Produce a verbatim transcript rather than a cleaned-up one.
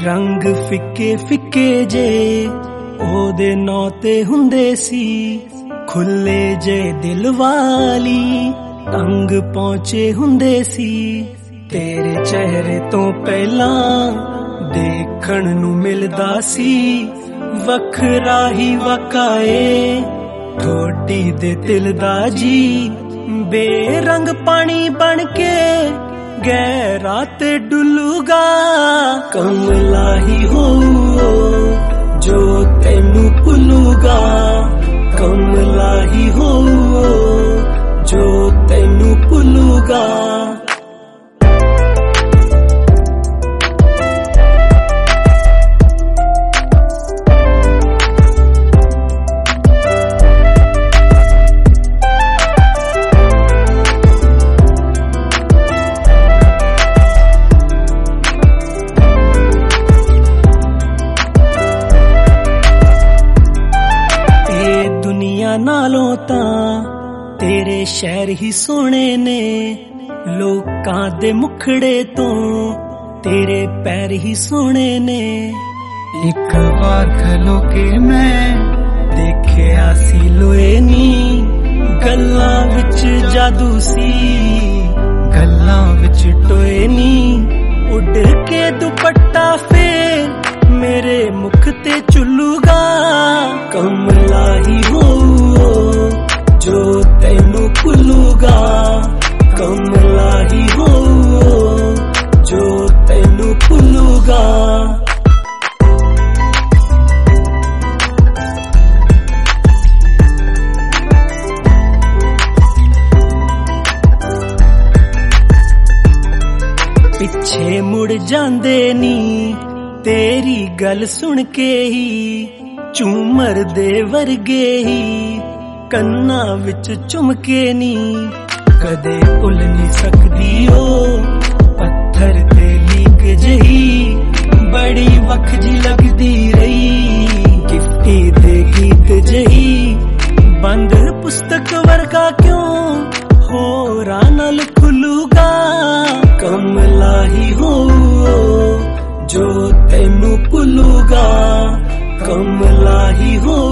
रंग फिके फिके जे ओदे नौ ते हुंदे सी, खुले जे दिल वाली तंग पहुंचे हुंदे सी। तेरे चेहरे तो पहला देखण नू मिलदा सी, वखरा ही वकाए ठोडी दे दिल दा जी। बेरंग पानी बन के गहरा ते डुलूगा, कमला ही हो जो तेनू भुलूगा, कमला ही हो जो तेनू भुलूगा। नालों तां तेरे शहर ही सोने ने, लोकां दे मुखड़े तो तेरे पैर ही सोने ने। एक बार खलो के मैं देखिया सी लोए नी, गल्लां विच जादू सी गल्लां विच टोए नी। उड़ के दुपट्टा फेर मेरे मुख ते चुलूगा, कमला ही हो जो तेनू भुलूगा, कमला ही हो जो तेनू भुलूगा। पिछे मुड़ जांदे नी तेरी गल सुन के ही, झूमर दे वर्गे ही कन्ना विच चुमके नी। कदे भुल नहीं सकदी ओ पत्थर ते लीक जही, बड़ी वख जी लगदी रही गिफ्टी दे गीत जही। बंद पुस्तक वर्गा क्यों होरा नाल खुलूगा, कमला ही हो जो तेनू भुलूगा, कमला ही हो